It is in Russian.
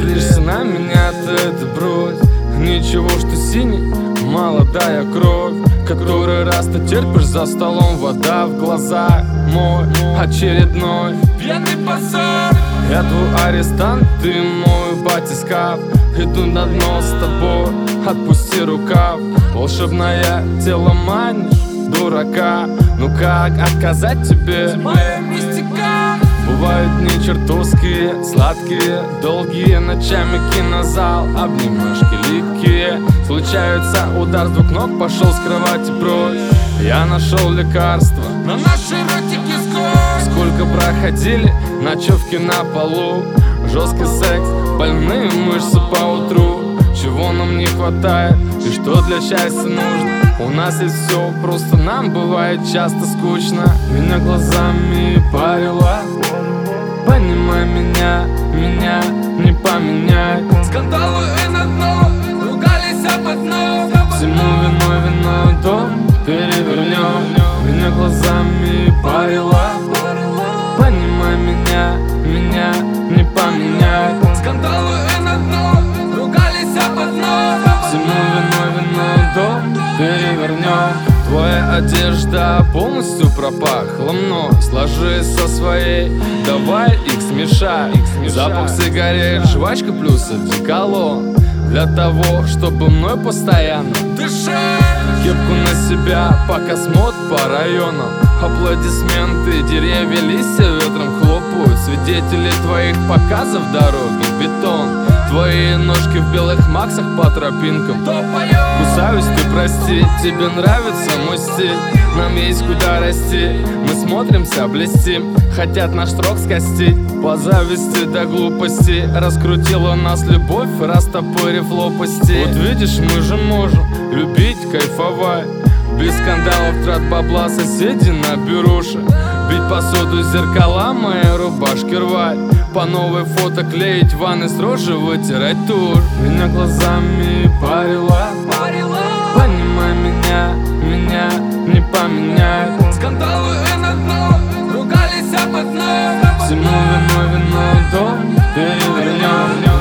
Злишься на меня, ты это брось. Ничего, что синий, молодая кровь. Который раз ты терпишь за столом, вода в глазах. Мой очередной пьяный позор. Я твой арестант, ты мой батискаф. Иду на дно с тобой, отпусти рукав. Волшебное тело манишь, дурака. Ну как отказать тебе? Моя мистика. Бывают дни чертовские, сладкие, долгие. Ночами кинозал, обнимашки липкие. Случаются удар с двух ног, пошел с кровати прочь. Я нашел лекарство на наши ротики скотч. Сколько проходили ночевки на полу. Жесткий секс, больные мышцы по утру. Чего нам не хватает и что для счастья нужно? У нас есть все, просто нам бывает часто скучно. Меня глазами парила. Понимай меня, меня не поменять. Скандалы и на дно, ругались об одном. Всему виной дом перевернем. Меня глазами парила. Понимай меня, меня не поменять. Скандалы и на дно, ругались об одном. Всему виной дом перевернем. Твоя одежда полностью пропахла мной. Сложи со своей, давай их смешай. Запах сигарет, жвачка плюс одеколон. Для того, чтобы мной постоянно дышать. Кепку на себя, пока смотр по районам. Аплодисменты, деревья, листья ветром хлопают. Свидетели твоих показов дороги, бетон. Твои ножки в белых максах по тропинкам. Кусаюсь, ты прости, тебе нравится мой стиль. Нам есть куда расти, мы смотримся, блестим. Хотят наш срок скостить, по зависти до глупости. Раскрутила нас любовь, растопырив лопасти. Вот видишь, мы же можем любить, кайфовать. Без скандалов, трат бабла, соседи на бюроше. Бить посуду, зеркала, мои рубашки рвать. По новой фото клеить, ванны с рожи вытирать тушь. Меня глазами парила. Понимай меня, меня не поменять. Скандалы и на дно, ругались об одном. Всему виной дом перевернем.